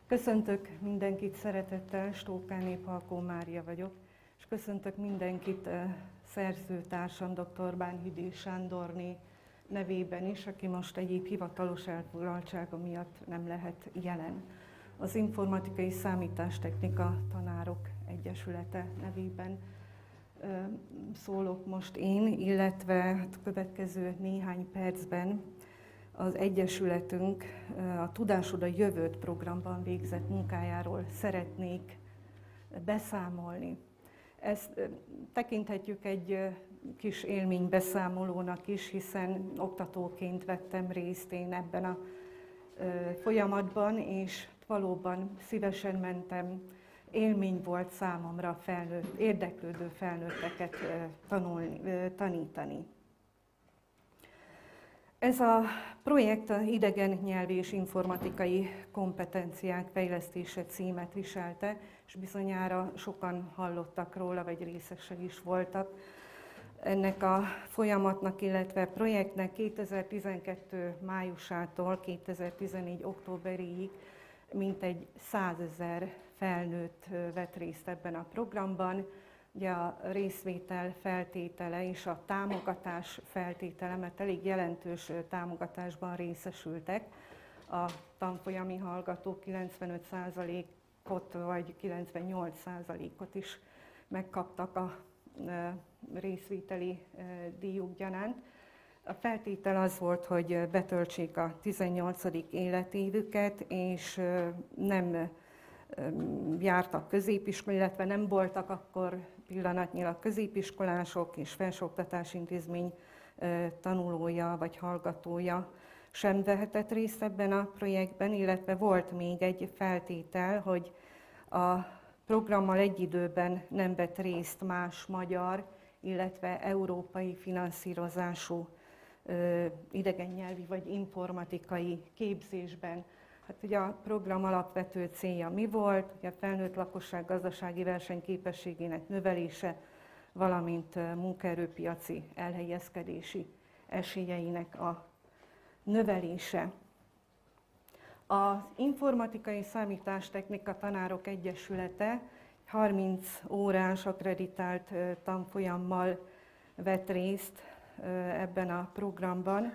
Köszöntök mindenkit szeretettel, Stókán Néphalkó Mária vagyok, és köszöntök mindenkit szerzőtársam, dr. Bánhidi Sándorné nevében is, aki most egyéb hivatalos elfoglaltsága miatt nem lehet jelen. Az Informatikai Számítástechnika Tanárok Egyesülete nevében szólok most én, illetve a következő néhány percben az Egyesületünk a Tudásod a Jövőt programban végzett munkájáról szeretnék beszámolni. Ezt tekinthetjük egy kis élménybeszámolónak is, hiszen oktatóként vettem részt én ebben a folyamatban, és valóban szívesen mentem. Élmény volt számomra érdeklődő felnőtteket tanítani. Ez a projekt a idegen nyelvi és informatikai kompetenciák fejlesztése címet viselte, és bizonyára sokan hallottak róla, vagy részesek is voltak ennek a folyamatnak, illetve projektnek 2012. májusától 2014. októberéig mintegy 100 000 felnőtt vett részt ebben a programban. Ugye a részvétel feltétele és a támogatás feltétele, mert elég jelentős támogatásban részesültek. A tanfolyami hallgatók 95%-ot vagy 98%-ot is megkaptak a részvételi díjuk gyanánt. A feltétel az volt, hogy betöltsék a 18. életévüket, és nem jártak középiskolát, illetve nem voltak akkor pillanatnyilag középiskolások és felsőoktatási intézmény tanulója vagy hallgatója sem vehetett részt ebben a projektben, illetve volt még egy feltétel, hogy a programmal egy időben nem vett részt más magyar, illetve európai finanszírozású idegennyelvi vagy informatikai képzésben. Hát ugye a program alapvető célja mi volt? Ugye a felnőtt lakosság gazdasági versenyképességének növelése, valamint munkaerőpiaci elhelyezkedési esélyeinek a növelése. Az Informatikai Számítástechnika Tanárok Egyesülete 30 órás akreditált tanfolyammal vett részt ebben a programban.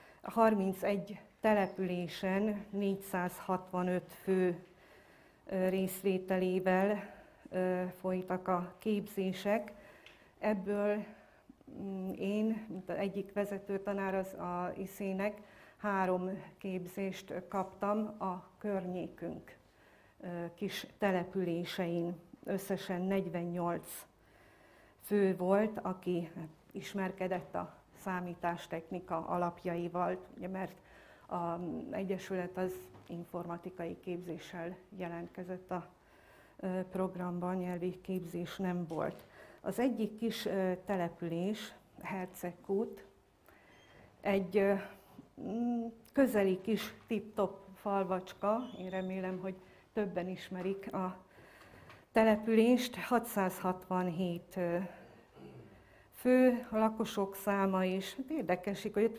31 településen 465 fő részvételével folytak a képzések. Ebből én, mint az egyik vezető tanár az ISZ-nek, 3 képzést kaptam a környékünk kis településein. Összesen 48 fő volt, aki ismerkedett a számítástechnika alapjaival, ugye, mert az Egyesület az informatikai képzéssel jelentkezett a programban, nyelvi képzés nem volt. Az egyik kis település, Hercegkút, egy közeli kis tip-top falvacska, én remélem, hogy többen ismerik a települést, 667 fő, a lakosok száma is érdekesik, hogy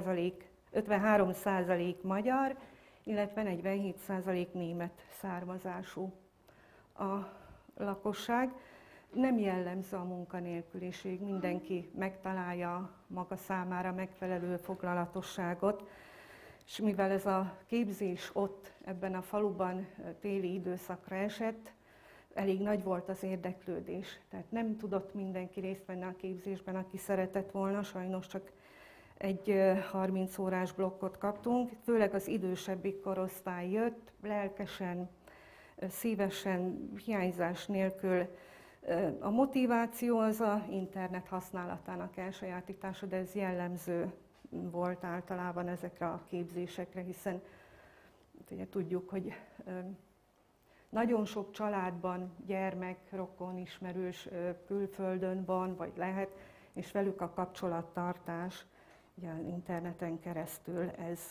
53% magyar, illetve 47% német származású a lakosság. Nem jellemző a munkanélküliség, mindenki megtalálja maga számára megfelelő foglalatosságot, és mivel ez a képzés ott ebben a faluban téli időszakra esett, elég nagy volt az érdeklődés. Tehát nem tudott mindenki részt venni a képzésben, aki szeretett volna, sajnos csak egy 30 órás blokkot kaptunk, főleg az idősebbik korosztály jött, lelkesen, szívesen, hiányzás nélkül. A motiváció az az internet használatának elsajátítása, de ez jellemző volt általában ezekre a képzésekre, hiszen ugye tudjuk, hogy nagyon sok családban gyermek, rokon, ismerős külföldön van, vagy lehet, és velük a kapcsolattartás ugye az interneten keresztül ez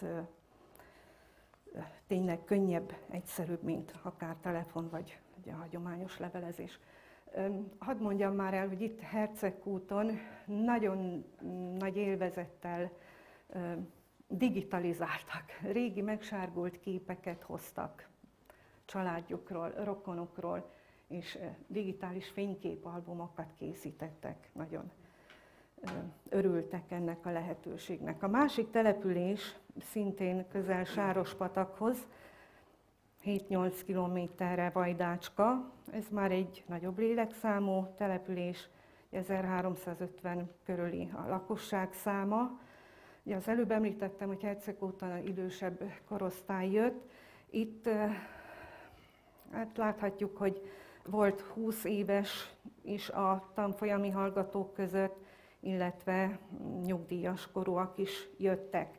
tényleg könnyebb, egyszerűbb, mint akár telefon, vagy ugye a hagyományos levelezés. Hadd mondjam már el, hogy itt Hercegkúton nagyon nagy élvezettel digitalizáltak. Régi megsárgult képeket hoztak családjukról, rokonokról, és digitális fényképalbumokat készítettek. Nagyon örültek ennek a lehetőségnek. A másik település szintén közel Sárospatakhoz, 7-8 kilométerre Vajdácska. Ez már egy nagyobb lélekszámú település, 1350 körüli a lakosság száma. Ugye az előbb említettem, hogy Herceg óta idősebb korosztály jött. Itt hát láthatjuk, hogy volt 20 éves is a tanfolyami hallgatók között, illetve nyugdíjas korúak is jöttek.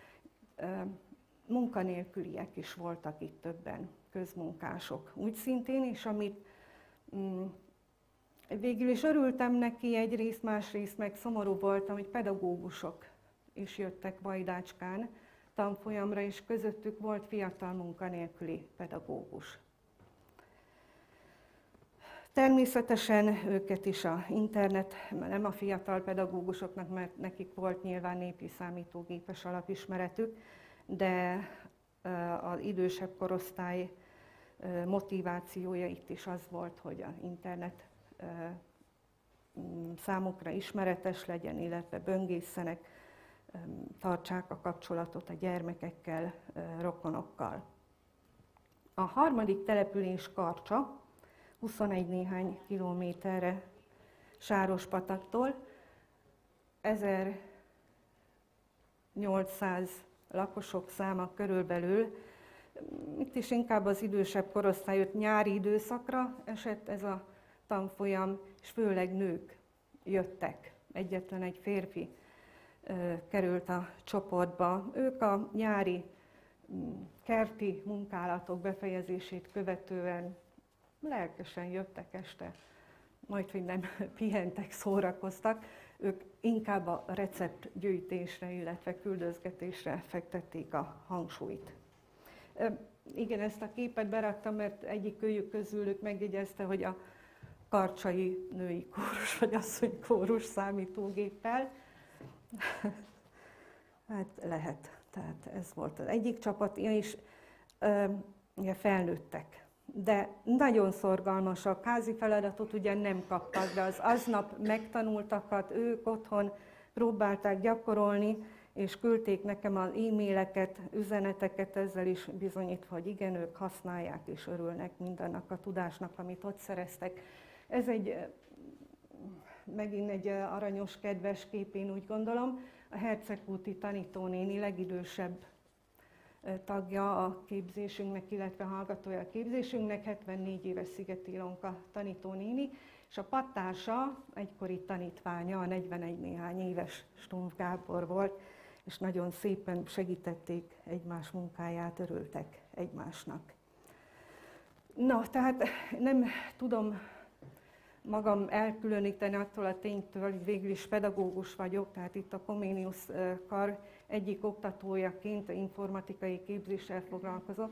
Munkanélküliek is voltak itt többen, közmunkások úgy szintén, és amit végül is örültem neki egyrészt, másrészt meg szomorú voltam, hogy pedagógusok is jöttek Vajdácskán tanfolyamra, és közöttük volt fiatal munkanélküli pedagógus. Természetesen őket is a internet, nem a fiatal pedagógusoknak, mert nekik volt nyilván népi számítógépes alapismeretük, de az idősebb korosztály motivációja itt is az volt, hogy az internet számukra ismeretes legyen, illetve böngészenek, tartsák a kapcsolatot a gyermekekkel, rokonokkal. A harmadik település Karcsa, 21 néhány kilométerre Sárospataktól, 1800 lakosok száma körülbelül. Itt is inkább az idősebb korosztály jött, nyári időszakra esett ez a tanfolyam, és főleg nők jöttek. Egyetlen egy férfi került a csoportba. Ők a nyári kerti munkálatok befejezését követően lelkesen jöttek este, majdhogy nem pihentek, szórakoztak. Ők inkább a receptgyűjtésre, illetve küldözgetésre fektették a hangsúlyt. Igen, ezt a képet beraktam, mert egyik őjük közülük megjegyezte, hogy a karcsai női kórus, vagy asszony kórus számítógéppel. Hát lehet. Tehát ez volt az egyik csapat, és felnőttek. De nagyon szorgalmasak, házi feladatot ugye nem kaptak, de az aznap megtanultakat ők otthon próbálták gyakorolni, és küldték nekem az e-maileket, üzeneteket, ezzel is bizonyítva, hogy igen, ők használják és örülnek mindannak a tudásnak, amit ott szereztek. Ez megint egy aranyos, kedves kép, én úgy gondolom. A hercegúti tanítónéni legidősebb tagja a képzésünknek, illetve hallgatója a képzésünknek, 74 éves Szigeti Ilonka tanítónéni, és a pattársa egykori tanítványa, a 41 néhány éves Stumpf Gábor volt, és nagyon szépen segítették egymás munkáját, örültek egymásnak. Na, tehát nem tudom magam elkülöníteni attól a ténytől, hogy végül is pedagógus vagyok, tehát itt a Comenius kar egyik oktatójaként informatikai képzéssel foglalkozok.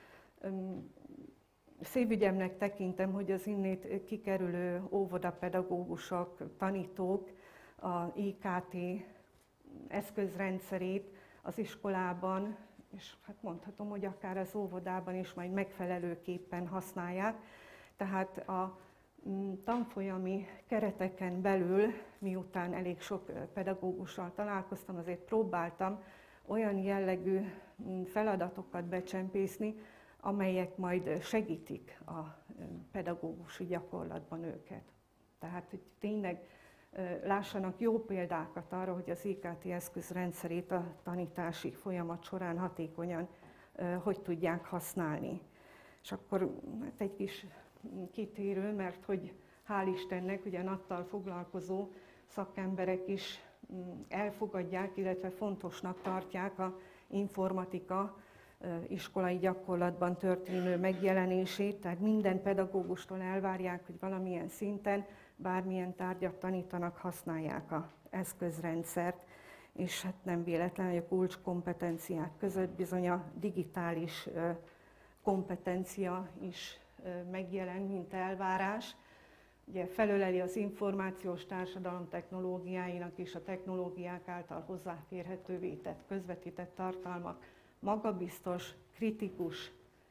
Szívügyemnek tekintem, hogy az innét kikerülő óvodapedagógusok, tanítók a IKT eszközrendszerét az iskolában, és hát mondhatom, hogy akár az óvodában is majd megfelelőképpen használják. Tehát a tanfolyami kereteken belül, miután elég sok pedagógussal találkoztam, azért próbáltam olyan jellegű feladatokat becsempészni, amelyek majd segítik a pedagógusi gyakorlatban őket. Tehát, hogy tényleg lássanak jó példákat arra, hogy az IKT eszközrendszerét a tanítási folyamat során hatékonyan hogy tudják használni. És akkor hát egy kis kitérő, mert hogy hál' Istennek ugye nattal foglalkozó szakemberek is elfogadják, illetve fontosnak tartják az informatika iskolai gyakorlatban történő megjelenését, tehát minden pedagógustól elvárják, hogy valamilyen szinten bármilyen tárgyat tanítanak, használják az eszközrendszert, és hát nem véletlen, hogy a kulcskompetenciák között bizony a digitális kompetencia is megjelen, mint elvárás. Ugye felöleli az információs társadalom technológiáinak és a technológiák által hozzáférhetővé tett, közvetített tartalmak magabiztos, kritikus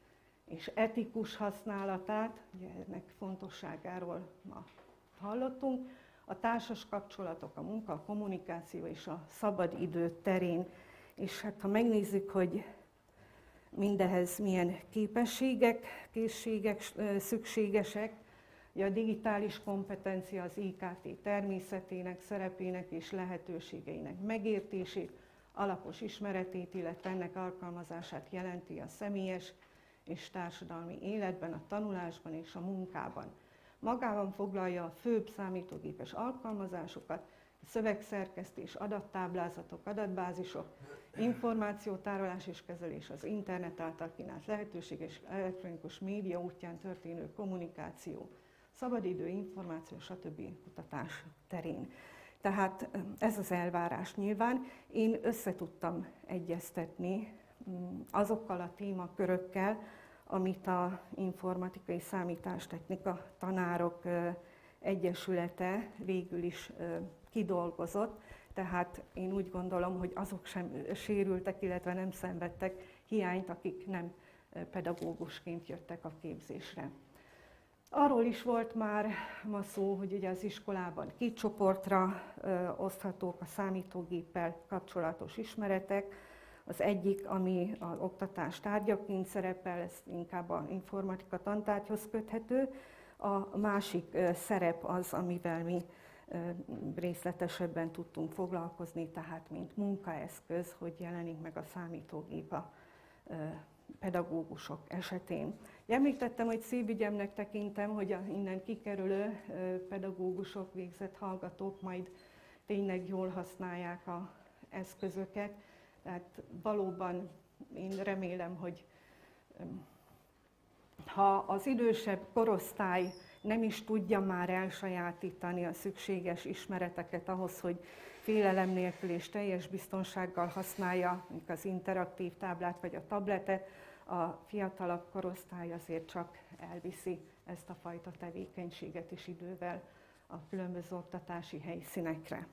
és etikus használatát, ugye ennek fontosságáról ma hallottunk, a társas kapcsolatok, a munka, a kommunikáció és a szabadidő terén. És hát ha megnézzük, hogy mindehez milyen képességek, készségek szükségesek, ugye a digitális kompetencia az IKT természetének, szerepének és lehetőségeinek megértését, alapos ismeretét, illetve ennek alkalmazását jelenti a személyes és társadalmi életben, a tanulásban és a munkában. Magában foglalja a főbb számítógépes alkalmazásokat, szövegszerkesztés, adattáblázatok, adatbázisok, információtárolás és kezelés, az internet által kínált lehetőség és elektronikus média útján történő kommunikáció, szabadidő, információ, stb. Kutatás terén. Tehát ez az elvárás nyilván. Én összetudtam egyeztetni azokkal a témakörökkel, amit a Informatikai Számítástechnika Tanárok Egyesülete végül is kidolgozott, tehát én úgy gondolom, hogy azok sem sérültek, illetve nem szenvedtek hiányt, akik nem pedagógusként jöttek a képzésre. Arról is volt már ma szó, hogy ugye az iskolában 2 csoportra oszthatók a számítógéppel kapcsolatos ismeretek. Az egyik, ami az oktatás tárgyaként szerepel, ez inkább az informatika tantárgyhoz köthető. A másik szerep az, amivel mi részletesebben tudtunk foglalkozni, tehát mint munkaeszköz, hogy jelenik meg a számítógép a pedagógusok esetén. Említettem, hogy szívügyemnek tekintem, hogy a innen kikerülő pedagógusok, végzett hallgatók majd tényleg jól használják az eszközöket. Tehát valóban én remélem, hogy ha az idősebb korosztály nem is tudja már elsajátítani a szükséges ismereteket ahhoz, hogy félelem nélkül és teljes biztonsággal használja az interaktív táblát vagy a tabletet, a fiatalabb korosztály azért csak elviszi ezt a fajta tevékenységet is idővel a különböző oktatási helyszínekre.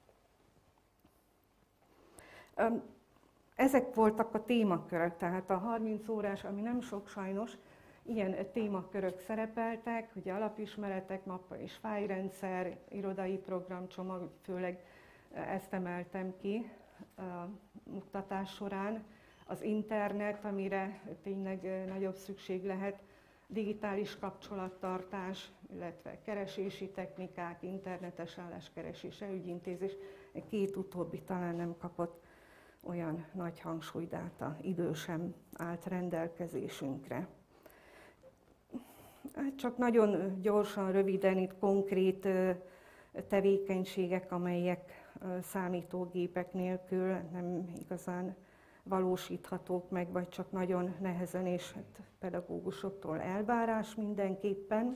Ezek voltak a témakörök, tehát a 30 órás, ami nem sok sajnos, ilyen témakörök szerepeltek, ugye alapismeretek, mappa és fájlrendszer, irodai programcsomag, főleg ezt emeltem ki a oktatás során, az internet, amire tényleg nagyobb szükség lehet, digitális kapcsolattartás, illetve keresési technikák, internetes álláskeresés, ügyintézés, 2 utóbbi talán nem kapott olyan nagy hangsúlyt, át az idő sem állt rendelkezésünkre. Csak nagyon gyorsan, röviden itt konkrét tevékenységek, amelyek számítógépek nélkül nem igazán valósíthatók meg, vagy csak nagyon nehezen, és hát pedagógusoktól elvárás mindenképpen.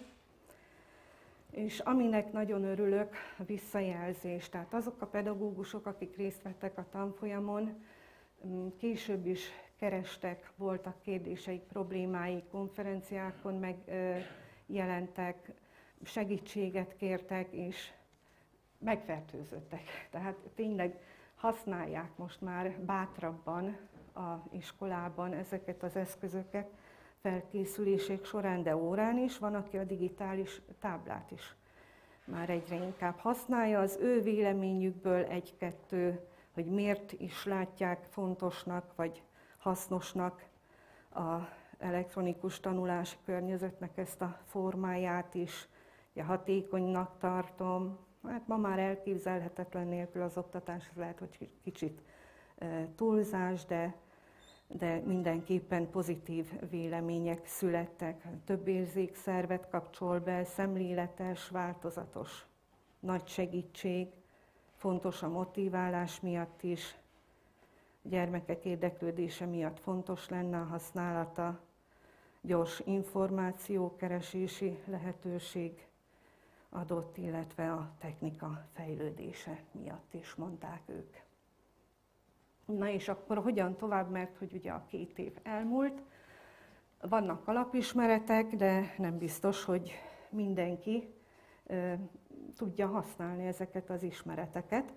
És aminek nagyon örülök, a visszajelzés. Tehát azok a pedagógusok, akik részt vettek a tanfolyamon, később is kerestek, voltak kérdéseik, problémáik, konferenciákon megjelentek, segítséget kértek, és megfertőzöttek. Tehát tényleg használják most már bátrabban az iskolában ezeket az eszközöket felkészülések során, de órán is. Van, aki a digitális táblát is már egyre inkább használja. Az ő véleményükből 1-2, hogy miért is látják fontosnak vagy hasznosnak az elektronikus tanulási környezetnek ezt a formáját is. Ja, hatékonynak tartom. Hát ma már elképzelhetetlen nélkül az oktatás, lehet, hogy kicsit túlzás, de mindenképpen pozitív vélemények születtek. Több érzékszervet kapcsol be, szemléletes, változatos, nagy segítség, fontos a motiválás miatt is, a gyermekek érdeklődése miatt fontos lenne a használata, gyors információkeresési lehetőség adott, illetve a technika fejlődése miatt is mondták ők. Na és akkor hogyan tovább, mert hogy ugye a 2 év elmúlt, vannak alapismeretek, de nem biztos, hogy mindenki tudja használni ezeket az ismereteket.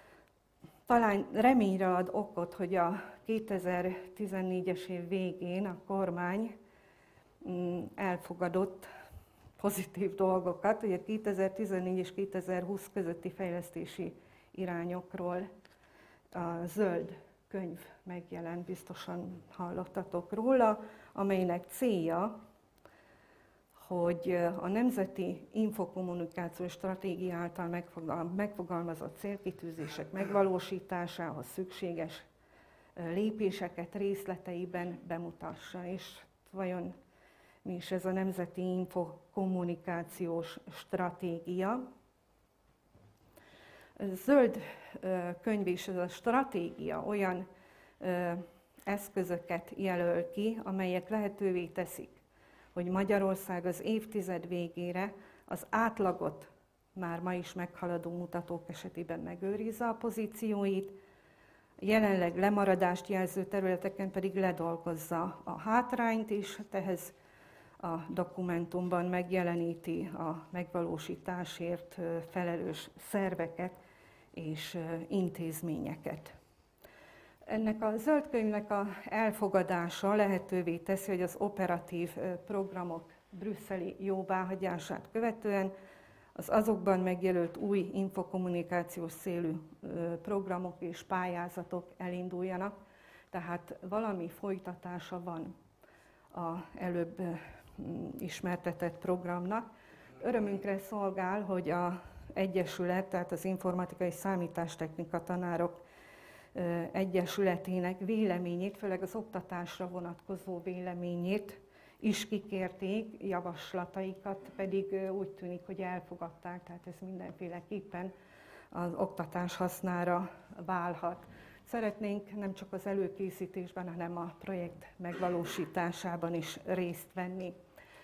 Talán reményre ad okot, hogy a 2014-es év végén a kormány elfogadott pozitív dolgokat, ugye 2014 és 2020 közötti fejlesztési irányokról a zöld könyv megjelent, biztosan hallottatok róla, amelynek célja, hogy a Nemzeti Infokommunikációs Stratégia által megfogalmazott célkitűzések megvalósításához szükséges lépéseket részleteiben bemutassa. És vajon mi is ez a Nemzeti Infokommunikációs Stratégia? A zöld könyv és ez a stratégia olyan eszközöket jelöl ki, amelyek lehetővé teszik, hogy Magyarország az évtized végére az átlagot már ma is meghaladó mutatók esetében megőrizze a pozícióit, jelenleg lemaradást jelző területeken pedig ledolgozza a hátrányt is, ehhez a dokumentumban megjeleníti a megvalósításért felelős szerveket és intézményeket. Ennek a zöld könyvnek az elfogadása lehetővé teszi, hogy az operatív programok brüsszeli jóváhagyását követően az azokban megjelölt új infokommunikációs célú programok és pályázatok elinduljanak, tehát valami folytatása van az előbb ismertetett programnak. Örömünkre szolgál, hogy az Egyesület, tehát az Informatikai Számítástechnika Tanárok Egyesületének véleményét, főleg az oktatásra vonatkozó véleményét is kikérték, javaslataikat pedig úgy tűnik, hogy elfogadták, tehát ez mindenféleképpen az oktatás hasznára válhat. Szeretnénk nem csak az előkészítésben, hanem a projekt megvalósításában is részt venni.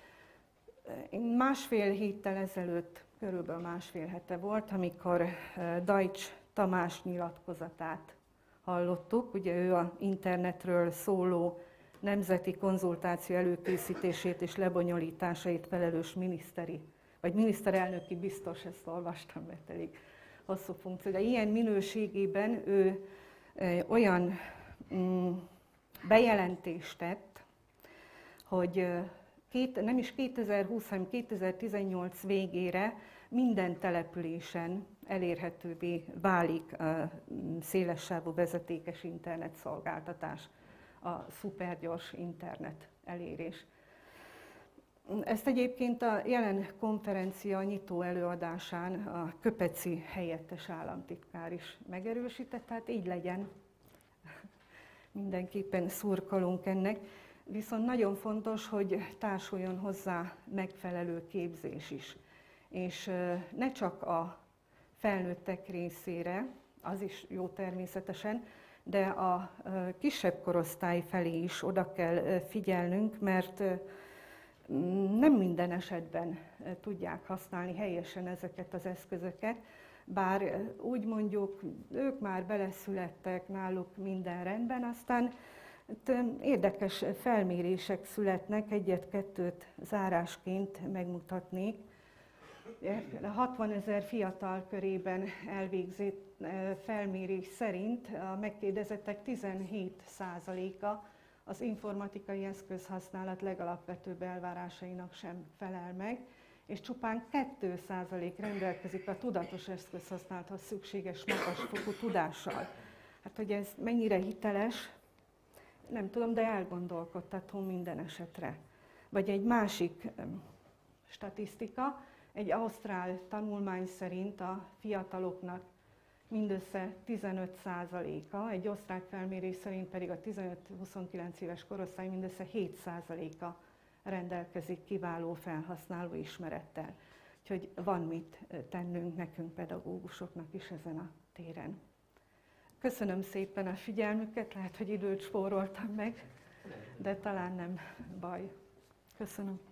Másfél héttel ezelőtt, körülbelül másfél hete volt, amikor Deutsch Tamás nyilatkozatát hallottuk. Ugye ő az internetről szóló nemzeti konzultáció előkészítését és lebonyolításait felelős miniszterelnöki biztos, ezt olvastam, mert elég hosszú funkció. De ilyen minőségében ő olyan bejelentést tett, hogy nem is 2020, hanem 2018 végére minden településen elérhetővé válik a szélessávú vezetékes internetszolgáltatás, a szupergyors internet elérés. Ezt egyébként a jelen konferencia nyitó előadásán a Köpeci helyettes államtitkár is megerősített, tehát így legyen. Mindenképpen szurkolunk ennek. Viszont nagyon fontos, hogy társuljon hozzá megfelelő képzés is. És ne csak a felnőttek részére, az is jó természetesen, de a kisebb korosztály felé is oda kell figyelnünk, mert nem minden esetben tudják használni helyesen ezeket az eszközöket, bár úgy mondjuk, ők már beleszülettek, náluk minden rendben, aztán érdekes felmérések születnek, egyet-kettőt zárásként megmutatnék. 60 000 fiatal körében elvégzett felmérés szerint a megkérdezettek 17%-a az informatikai eszközhasználat legalapvetőbb elvárásainak sem felel meg, és csupán 2% rendelkezik a tudatos eszközhasználathoz szükséges magasfokú tudással. Hát, hogy ez mennyire hiteles, nem tudom, de elgondolkodtató minden esetre. Vagy egy másik statisztika, egy ausztrál tanulmány szerint a fiataloknak mindössze 15%-a, egy osztrák felmérés szerint pedig a 15-29 éves korosztály mindössze 7%-a rendelkezik kiváló felhasználó ismerettel. Úgyhogy van mit tennünk nekünk pedagógusoknak is ezen a téren. Köszönöm szépen a figyelmüket, lehet, hogy időt spóroltam meg, de talán nem baj. Köszönöm.